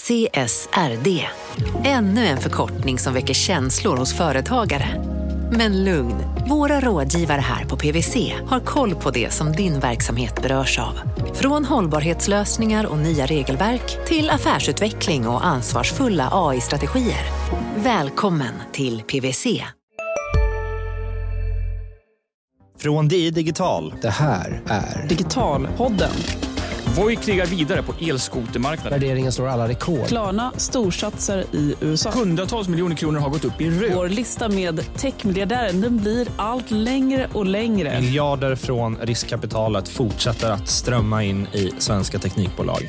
CSRD. Ännu en förkortning som väcker känslor hos företagare. Men lugn, våra rådgivare här på PwC har koll på det som din verksamhet berörs av. Från hållbarhetslösningar och nya regelverk till affärsutveckling och ansvarsfulla AI-strategier. Välkommen till PwC. Från DI Digital. Det här är Digitalpodden. Voi krigar vidare på elskotermarknaden. Värderingen slår alla rekord. Klarna storsatsar i USA. Hundratals miljoner kronor har gått upp i rök. Vår lista med techmiljardären, den blir allt längre och längre. Miljarder från riskkapitalet fortsätter att strömma in i svenska teknikbolag.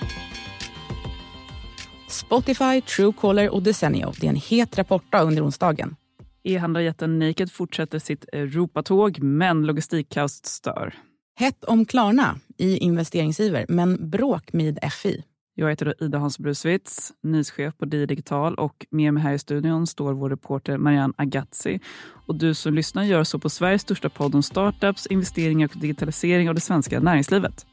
Spotify, Truecaller och Desenio. Det är en het rapport under onsdagen. E-handlarjätten Naked fortsätter sitt Europatåg, men logistikkaos stör. Hett om Klarna i investeringsiver, men bråk med FI. Jag heter då Ida Hans Bruswitz, nyhetschef på DI Digital, och med mig här i studion står vår reporter Marianne Agazzi. Och du som lyssnar gör så på Sveriges största podd om startups, investeringar och digitalisering av det svenska näringslivet.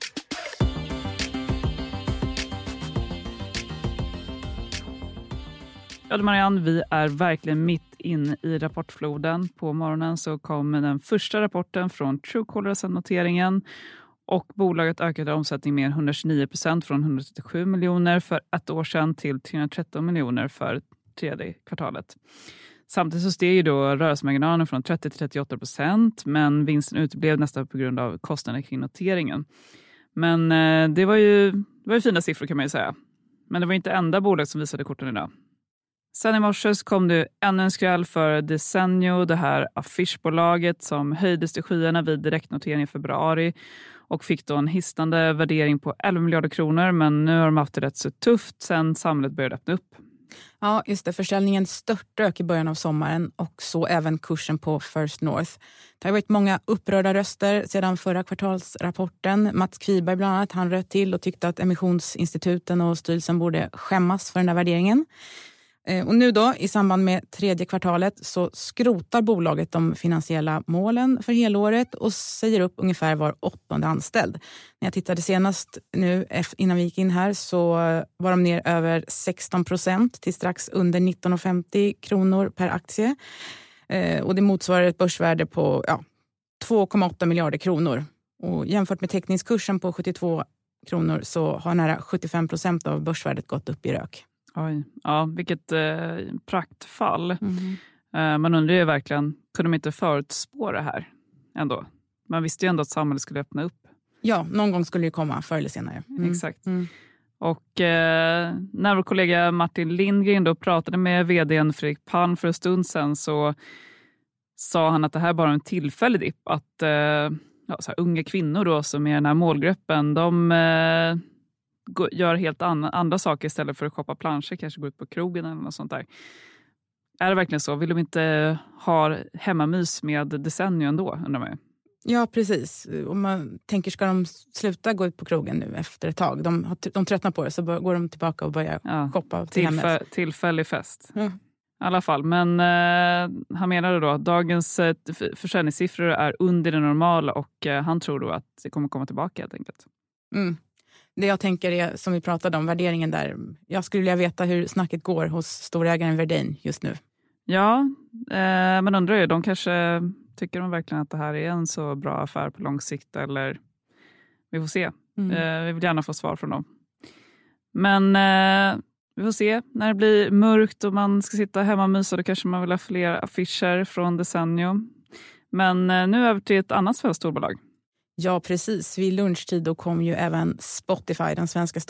Ja, Marianne, vi är verkligen mitt in i rapportfloden. På morgonen så kom den första rapporten från Truecaller sedan noteringen. Och bolaget ökade omsättning med 129% från 137 miljoner för ett år sedan till 313 miljoner för tredje kvartalet. Samtidigt så steg ju då rörelsemarginalen från 30 till 38%, men vinsten uteblev nästan på grund av kostnader kring noteringen. Men det var ju fina siffror kan man ju säga. Men det var inte enda bolag som visade korten idag. Sen i morse kom det ännu en skräll för Desenio, det här affischbolaget som höjdes till skyarna vid direktnotering i februari och fick då en hisnande värdering på 11 miljarder kronor, men nu har de haft det rätt så tufft sen samhället började öppna upp. Ja, just det. Försäljningen störtdök i början av sommaren och så även kursen på First North. Det har varit många upprörda röster sedan förra kvartalsrapporten. Mats Kviberg bland annat, han röt till och tyckte att emissionsinstituten och styrelsen borde skämmas för den där värderingen. Och nu då, i samband med tredje kvartalet, så skrotar bolaget de finansiella målen för helåret och säger upp ungefär var 8:e anställd. När jag tittade senast nu innan vi gick in här så var de ner över 16% till strax under 19,50 kronor per aktie. Och det motsvarar ett börsvärde på 2,8 miljarder kronor. Och jämfört med teckningskursen på 72 kronor så har nära 75% av börsvärdet gått upp i rök. Oj, ja, vilket praktfall. Man undrar ju verkligen, kunde de inte förutspå det här ändå? Man visste ju ändå att samhället skulle öppna upp. Ja, någon gång skulle det komma förr eller senare. Exakt. Och när vår kollega Martin Lindgren då pratade med vdn Fredrik Palm för en stund sedan så sa han att det här bara är en tillfällig dipp. Att så här, unga kvinnor då som är den här målgruppen, de gör helt andra saker istället för att shoppa planscher, kanske gå ut på krogen eller något sånt där. Är det verkligen så? Vill de inte ha hemmamys med Desenio ändå, undrar man ju? Ja, precis. Om man tänker, ska de sluta gå ut på krogen nu efter ett tag? De tröttnar på det, så går de tillbaka och börjar shoppa till hemmet. Tillfällig fest. I alla fall. Men han menade då att dagens försäljningssiffror är under det normala och han tror då att det kommer komma tillbaka helt enkelt. Det jag tänker är, som vi pratade om, värderingen där. Jag skulle vilja veta hur snacket går hos storägaren Verdane just nu. Ja, men undrar ju, de kanske tycker de verkligen att det här är en så bra affär på lång sikt, eller vi får se. Vi vill gärna få svar från dem. Men vi får se, när det blir mörkt och man ska sitta hemma och mysa, då kanske man vill ha fler affischer från Desenio. Men nu över till ett annat svenskt storbolag. Ja, precis. Vid lunchtid då kom ju även Spotify, den svenska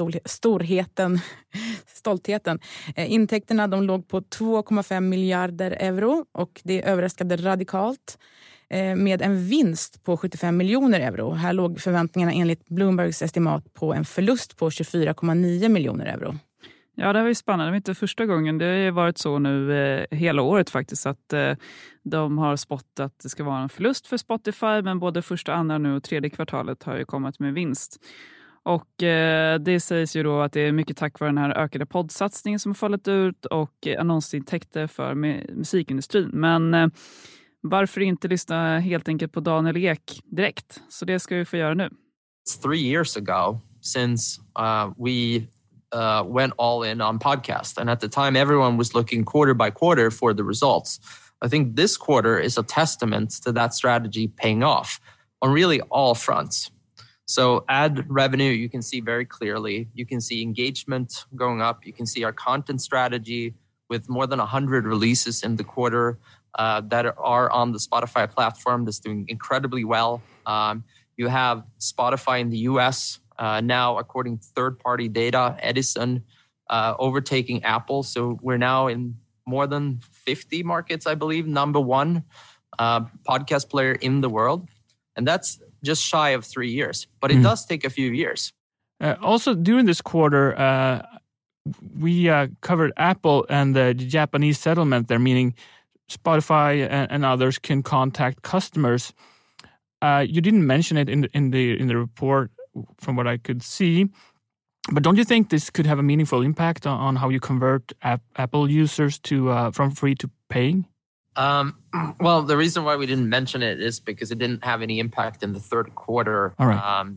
stoltheten. Intäkterna de låg på 2,5 miljarder euro och det överraskade radikalt med en vinst på 75 miljoner euro. Här låg förväntningarna enligt Bloombergs estimat på en förlust på 24,9 miljoner euro. Ja, det var ju spännande. Det var inte första gången. Det har ju varit så nu hela året faktiskt att de har spottat att det ska vara en förlust för Spotify, men både första, andra nu och tredje kvartalet har ju kommit med vinst. Och det sägs ju då att det är mycket tack vare den här ökade poddsatsningen som har fallit ut och annonsintäkter för musikindustrin. Men varför inte lyssna helt enkelt på Daniel Ek direkt? Så det ska vi få göra nu. It's 3 years ago since we went all in on podcast. And at the time, everyone was looking quarter by quarter for the results. I think this quarter is a testament to that strategy paying off on really all fronts. So ad revenue, you can see very clearly. You can see engagement going up. You can see our content strategy with more than 100 releases in the quarter that are on the Spotify platform that's doing incredibly well. You have Spotify in the US now, according to third-party data, Edison overtaking Apple. So we're now in more than 50 markets, I believe, number one podcast player in the world. And that's just shy of 3 years. But it does take a few years. Also, during this quarter, we covered Apple and the Japanese settlement there, meaning Spotify and others can contact customers. You didn't mention it in the report, from what I could see. But don't you think this could have a meaningful impact on how you convert Apple users to from free to paying? Well, the reason why we didn't mention it is because it didn't have any impact in the third quarter. All right.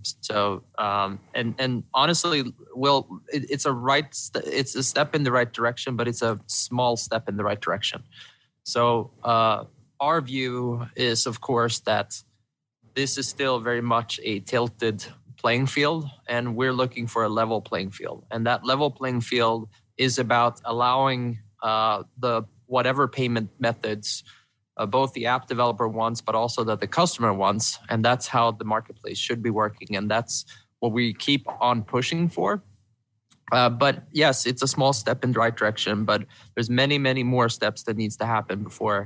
And honestly, Will, it's a step in the right direction, but it's a small step in the right direction. So our view is, of course, that this is still very much a tilted playing field, and we're looking for a level playing field. And that level playing field is about allowing the whatever payment methods both the app developer wants, but also that the customer wants. And that's how the marketplace should be working. And that's what we keep on pushing for. But yes, it's a small step in the right direction, but there's many, many more steps that needs to happen before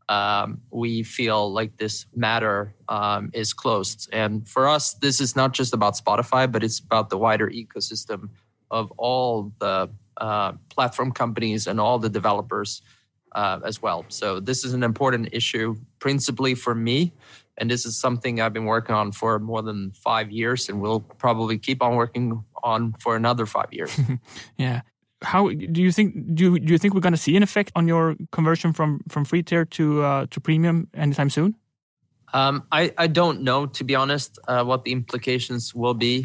we feel like this matter is closed. And for us, this is not just about Spotify, but it's about the wider ecosystem of all the platform companies and all the developers as well. So this is an important issue, principally for me. And this is something I've been working on for more than 5 years, and we'll probably keep on working on for another 5 years. Yeah. How do you think? Do you think we're going to see an effect on your conversion from free tier to premium anytime soon? I don't know, to be honest, what the implications will be.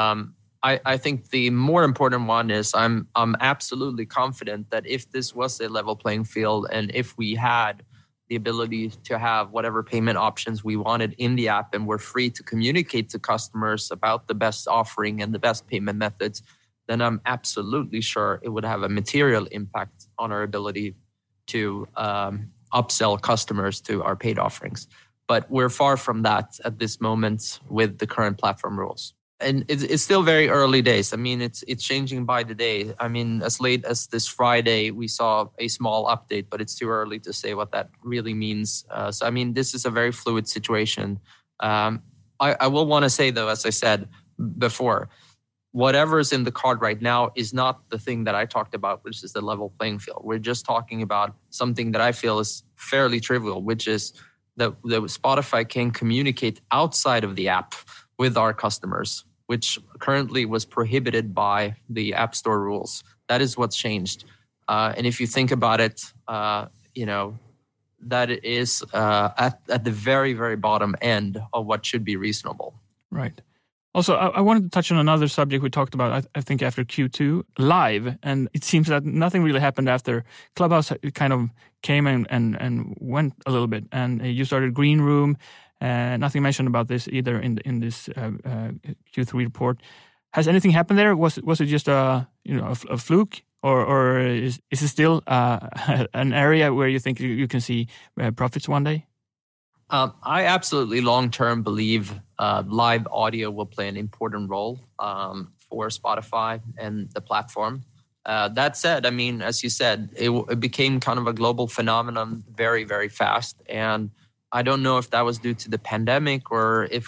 I think the more important one is I'm absolutely confident that if this was a level playing field and if we had the ability to have whatever payment options we wanted in the app and we're free to communicate to customers about the best offering and the best payment methods, then I'm absolutely sure it would have a material impact on our ability to upsell customers to our paid offerings. But we're far from that at this moment with the current platform rules. And it's still very early days. I mean, it's changing by the day. I mean, as late as this Friday, we saw a small update, but it's too early to say what that really means. So, I mean, this is a very fluid situation. I will want to say, though, as I said before, whatever is in the card right now is not the thing that I talked about, which is the level playing field. We're just talking about something that I feel is fairly trivial, which is that Spotify can communicate outside of the app with our customers, which currently was prohibited by the App Store rules. That is what's changed. And if you think about it, that is at the very, very bottom end of what should be reasonable. Right. Also, I wanted to touch on another subject we talked about, I think, after Q2, Live. And it seems that nothing really happened after Clubhouse kind of came and went a little bit. And you started Green Room. Nothing mentioned about this either in this Q3 report. Has anything happened there? Was it just a fluke, or is it still an area where you think you can see profits one day? I absolutely long-term believe live audio will play an important role for Spotify and the platform. That said, I mean, as you said, it became kind of a global phenomenon very, very fast. And I don't know if that was due to the pandemic or if...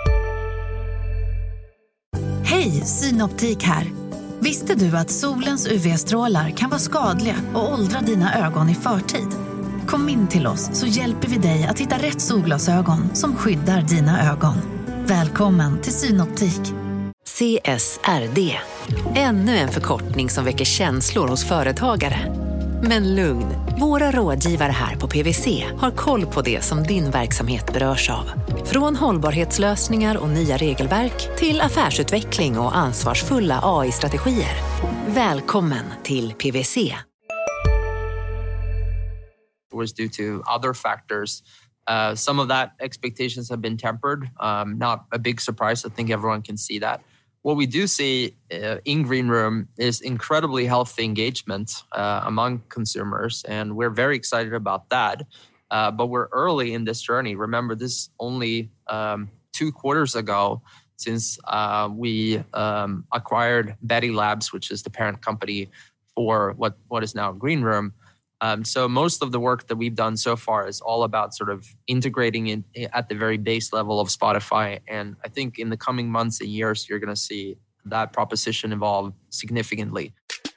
Hej, Synoptik här. Visste du att solens UV-strålar kan vara skadliga och åldra dina ögon i förtid? Kom in till oss så hjälper vi dig att hitta rätt solglasögon som skyddar dina ögon. Välkommen till Synoptik. CSRD. Ännu en förkortning som väcker känslor hos företagare. Men lugn, våra rådgivare här på PwC har koll på det som din verksamhet berörs av. Från hållbarhetslösningar och nya regelverk till affärsutveckling och ansvarsfulla AI-strategier. Välkommen till PwC. Was due to other factors. Some of that expectations have been tempered. Not a big surprise. I think everyone can see that. What we do see in Green Room is incredibly healthy engagement among consumers, and we're very excited about that. But we're early in this journey. Remember, this is only 2 quarters ago since we acquired Betty Labs, which is the parent company for what is now Green Room. So most of the work that we've done so far is all about sort of integrating it at the very base level of Spotify. And I think in the coming months and years, you're going to see that proposition evolve significantly.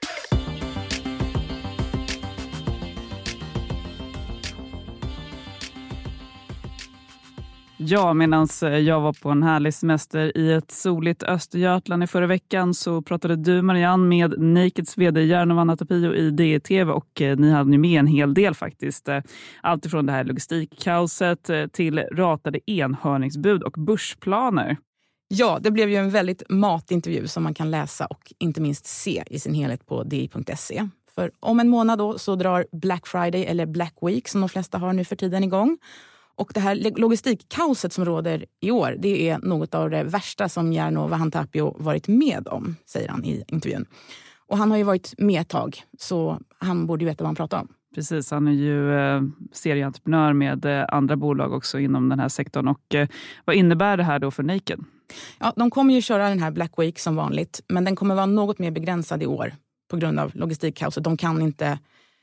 Ja, medan jag var på en härlig semester i ett soligt Östergötland i förra veckan så pratade du, Marianne, med Nakeds vd Jarno Vanhatapio i DTV och ni hade ju med en hel del faktiskt. Allt ifrån det här logistikkaoset till ratade enhörningsbud och börsplaner. Ja, det blev ju en väldigt matintervju som man kan läsa och inte minst se i sin helhet på di.se. För om en månad då så drar Black Friday eller Black Week som de flesta har nu för tiden igång. Och det här logistikkaoset som råder i år, det är något av det värsta som Jarno Vanhatapio varit med om, säger han i intervjun. Och han har ju varit med ett tag, så han borde ju veta vad han pratar om. Precis, han är ju serieentreprenör med andra bolag också inom den här sektorn. Och vad innebär det här då för Naked? Ja, de kommer ju köra den här Black Week som vanligt, men den kommer vara något mer begränsad i år på grund av logistikkaoset. De kan inte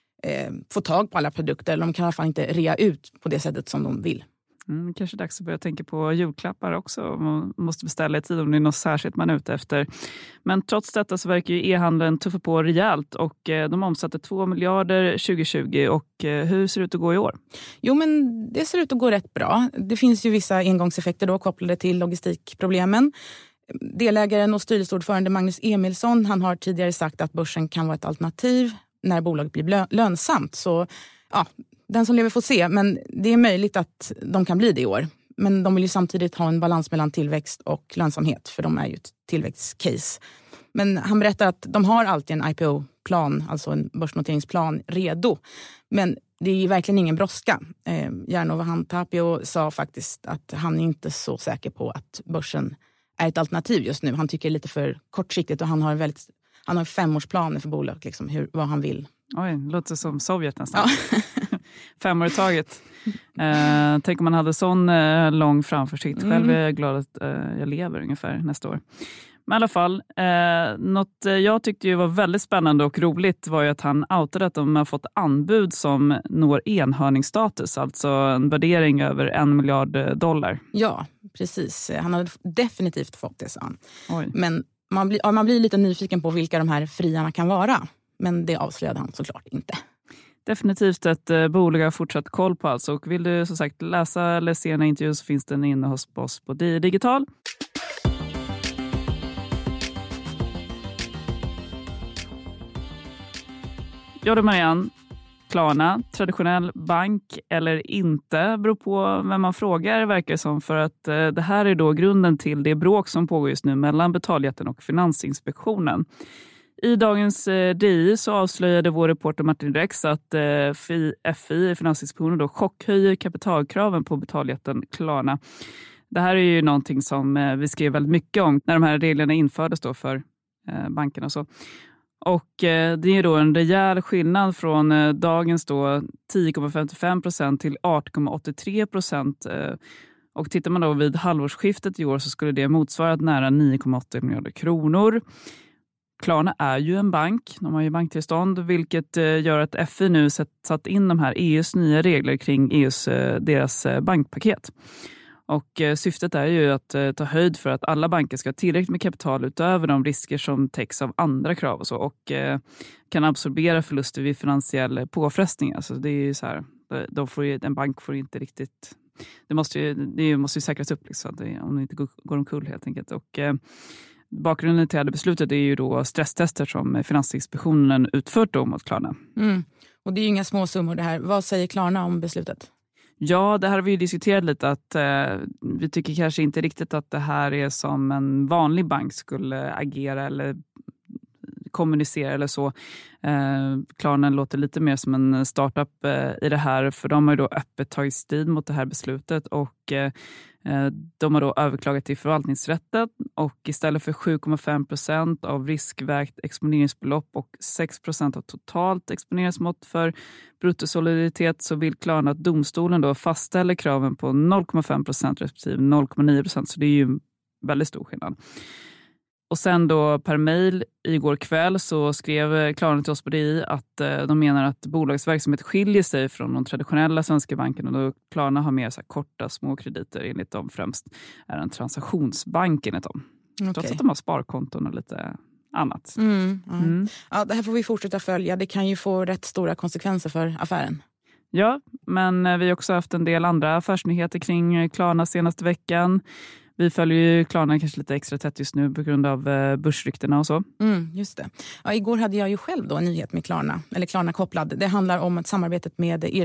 få tag på alla produkter, eller de kan i alla fall inte rea ut på det sättet som de vill. Kanske dags att börja tänka på julklappar också. Man måste beställa i tid om det är något särskilt man är ute efter. Men trots detta så verkar ju e-handeln tuffa på rejält och de omsatte 2 miljarder 2020. Och hur ser det ut att gå i år? Jo, men det ser ut att gå rätt bra. Det finns ju vissa engångseffekter då kopplade till logistikproblemen. Delägaren och styrelseordförande Magnus Emilsson, han har tidigare sagt att börsen kan vara ett alternativ när bolaget blir lönsamt. Så ja, den som lever får se. Men det är möjligt att de kan bli det i år. Men de vill ju samtidigt ha en balans mellan tillväxt och lönsamhet. För de är ju ett tillväxtcase. Men han berättar att de har alltid en IPO-plan, alltså en börsnoteringsplan, redo. Men det är ju verkligen ingen brådska. Jarno Vanhatapio sa faktiskt att han är inte så säker på att börsen är ett alternativ just nu. Han tycker det är lite för kortsiktigt och han har 5-årsplaner för bolaget, liksom, vad han vill. Oj, låter som Sovjet nästan. Ja. 5 år i taget. Tänk om man hade sån lång framförsikt. Själv är jag glad att jag lever ungefär nästa år. Men i alla fall, något jag tyckte ju var väldigt spännande och roligt var ju att han outade att de har fått anbud som når enhörningsstatus, alltså en värdering över $1 miljard. Ja, precis. Han hade definitivt fått det, sa han. Oj. Men man blir lite nyfiken på vilka de här friarna kan vara. Men det avslöjade han såklart inte. Definitivt ett bolag har fortsatt koll på alltså. Och vill du som sagt läsa eller se en intervju så finns den inne hos oss på Digital. Ja du Marianne, Klarna, traditionell bank eller inte, beror på vem man frågar verkar som, för att det här är då grunden till det bråk som pågår just nu mellan Betaljätten och Finansinspektionen. I dagens DI så avslöjade vår reporter Martin Rex att FI, Finansinspektionen, då chockhöjer kapitalkraven på Betaljätten Klarna. Det här är ju någonting som vi skrev väldigt mycket om när de här reglerna infördes då för bankerna och så. Och det är då en rejäl skillnad från dagens då 10,55% till 18,83%. Och tittar man då vid halvårsskiftet i år så skulle det motsvara nära 9,8 miljarder kronor. Klarna är ju en bank, de har ju banktillstånd, vilket gör att FI nu satt in de här EUs nya regler kring deras bankpaket. Och syftet är ju att ta höjd för att alla banker ska ha tillräckligt med kapital utöver de risker som täcks av andra krav och så. Och kan absorbera förluster vid finansiell påfrestning. Alltså det är ju så här, en bank får inte riktigt... Det måste ju säkras upp liksom, om det inte går omkull helt enkelt. Och Bakgrunden till det beslutet är ju då stresstester som Finansinspektionen utfört då mot Klarna. Och det är ju inga små summor det här. Vad säger Klarna om beslutet? Ja, det här har vi ju diskuterat lite, att vi tycker kanske inte riktigt att det här är som en vanlig bank skulle agera eller kommunicera eller så. Klarna låter lite mer som en startup i det här, för de har ju då öppet tagit strid mot det här beslutet och de har då överklagat till förvaltningsrätten, och istället för 7,5% av riskvägt exponeringsbelopp och 6% av totalt exponeringsmått för bruttosoliditet så vill Klarna att domstolen då fastställer kraven på 0,5% respektive 0,9%, så det är ju en väldigt stor skillnad. Och sen då per mejl igår kväll så skrev Klarna till oss på DI att de menar att bolagets verksamhet skiljer sig från de traditionella svenska bankerna, och då Klarna har mer så här korta små krediter enligt dem, främst är en transaktionsbank enligt dem. Okay. Trots att de har sparkonton och lite annat. Ja, det här får vi fortsätta följa. Det kan ju få rätt stora konsekvenser för affären. Ja, men vi har också haft en del andra affärsnyheter kring Klarna senaste veckan. Vi följer ju Klarna kanske lite extra tätt just nu på grund av börsryktena och så. Just det. Ja, igår hade jag ju själv då en nyhet med Klarna, eller Klarna kopplad. Det handlar om ett samarbetet med det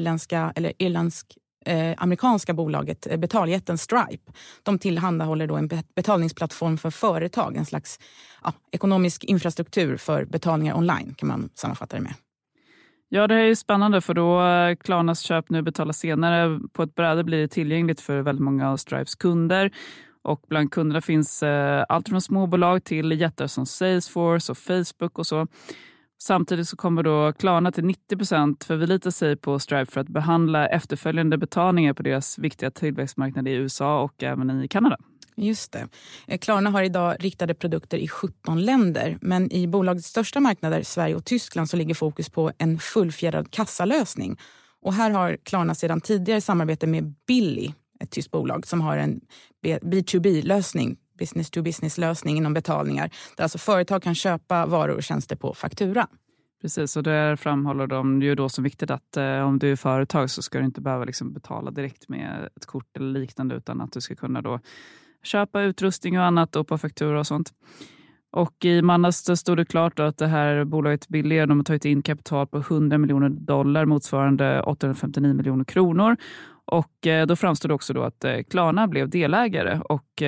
irländsk-amerikanska bolaget betaljätten Stripe. De tillhandahåller då en betalningsplattform för företag, en slags ekonomisk infrastruktur för betalningar online kan man sammanfatta det med. Ja, det här är ju spännande, för då Klarnas köp nu betalas senare på ett bräde blir det tillgängligt för väldigt många av Stripes kunder. Och bland kunderna finns allt från småbolag till jättar som Salesforce och Facebook och så. Samtidigt så kommer då Klarna till 90% förlita sig på Stripe för att behandla efterföljande betalningar på deras viktiga tillväxtmarknad i USA och även i Kanada. Just det. Klarna har idag riktade produkter i 17 länder, men i bolagets största marknader, Sverige och Tyskland, så ligger fokus på en fullfjädrad kassalösning. Och här har Klarna sedan tidigare samarbete med Billy, ett tyskt bolag som har en B2B-lösning, business-to-business-lösning inom betalningar, där alltså företag kan köpa varor och tjänster på faktura. Precis, och där framhåller de ju då som viktigt att om du är företag så ska du inte behöva liksom betala direkt med ett kort eller liknande, utan att du ska kunna då köpa utrustning och annat och på faktura och sånt. Och i mandags stod det klart då att det här bolaget Billy, de har tagit in kapital på $100 miljoner motsvarande 859 miljoner kronor. Och då framstod det också då att Klarna blev delägare och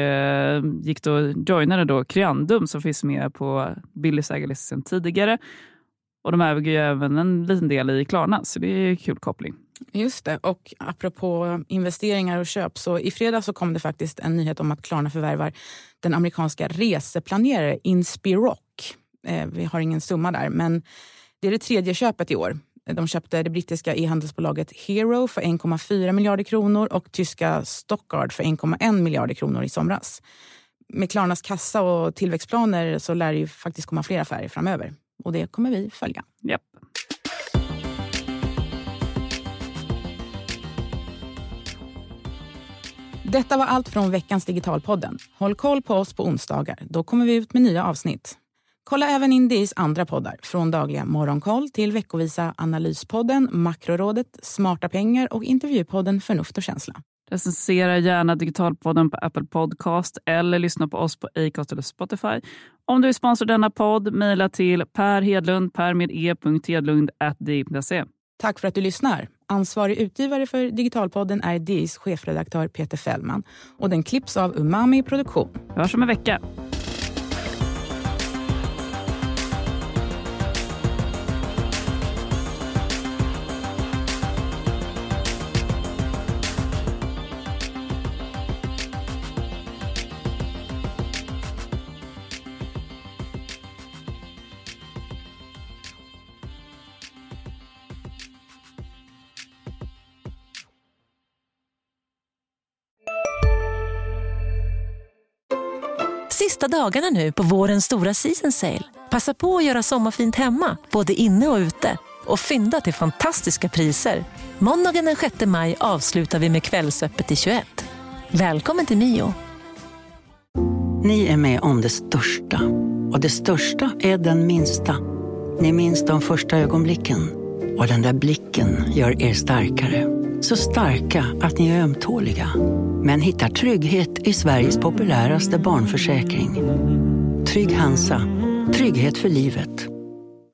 joinade då Creandum som finns med på Billys ägarlista sedan tidigare. Och de äger ju även en liten del i Klarna, så det är kul koppling. Just det, och apropå investeringar och köp, så i fredag så kom det faktiskt en nyhet om att Klarna förvärvar den amerikanska reseplanerare Inspirock. Vi har ingen summa där, men det är det tredje köpet i år. De köpte det brittiska e-handelsbolaget Hero för 1,4 miljarder kronor och tyska Stockard för 1,1 miljarder kronor i somras. Med Klarnas kassa och tillväxtplaner så lär det ju faktiskt komma fler affärer framöver. Och det kommer vi följa. Japp. Detta var allt från veckans Digitalpodden. Håll koll på oss på onsdagar. Då kommer vi ut med nya avsnitt. Kolla även in DIs andra poddar. Från dagliga morgonkoll till veckovisa Analyspodden, Makrorådet, Smarta pengar och intervjupodden Förnuft och känsla. Recensera gärna Digitalpodden på Apple Podcast eller lyssna på oss på Acast eller Spotify. Om du vill sponsra denna podd, mejla till perhedlund.di.se. Tack för att du lyssnar. Ansvarig utgivare för Digitalpodden är DIs chefredaktör Peter Fällman. Och den klipps av Umami Produktion. Vi hörs om en vecka. Sista dagarna nu på vårens stora season sale. Passa på att göra sommarfint hemma, både inne och ute. Och fynda till fantastiska priser. Måndagen den 6 maj avslutar vi med Kvällsöppet i 21. Välkommen till Mio. Ni är med om det största. Och det största är den minsta. Ni minns de första ögonblicken. Och den där blicken gör er starkare. Så starka att ni är ömtåliga. Men hittar trygghet i Sveriges populäraste barnförsäkring. Trygg Hansa. Trygghet för livet.